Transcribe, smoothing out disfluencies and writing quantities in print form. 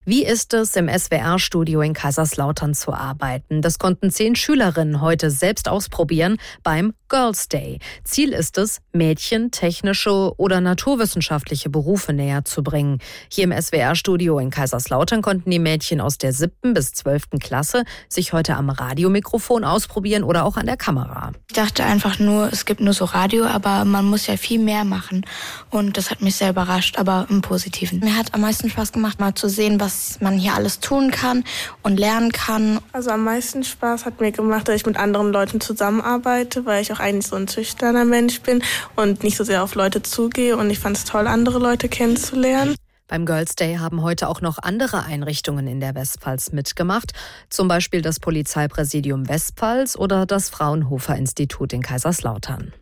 Wie ist es, im SWR-Studio in Kaiserslautern zu arbeiten? Das konnten 10 Schülerinnen heute selbst ausprobieren beim Girls Day. Ziel ist es, Mädchen technische oder naturwissenschaftliche Berufe näher zu bringen. Hier im SWR-Studio in Kaiserslautern konnten die Mädchen aus der 7. bis 12. Klasse sich heute am Radiomikrofon ausprobieren oder auch an der Kamera. Ich dachte einfach nur, es gibt nur so Radio, aber man muss ja viel mehr machen. Und das hat mich sehr überrascht, aber im Positiven. Mir hat am meisten Spaß gemacht, mal zu sehen, was man hier alles tun kann und lernen kann. Also am meisten Spaß hat mir gemacht, dass ich mit anderen Leuten zusammenarbeite, weil ich auch eigentlich so ein schüchterner Mensch bin und nicht so sehr auf Leute zugehe. Und ich fand es toll, andere Leute kennenzulernen. Beim Girls Day haben heute auch noch andere Einrichtungen in der Westpfalz mitgemacht, zum Beispiel das Polizeipräsidium Westpfalz oder das Fraunhofer Institut in Kaiserslautern.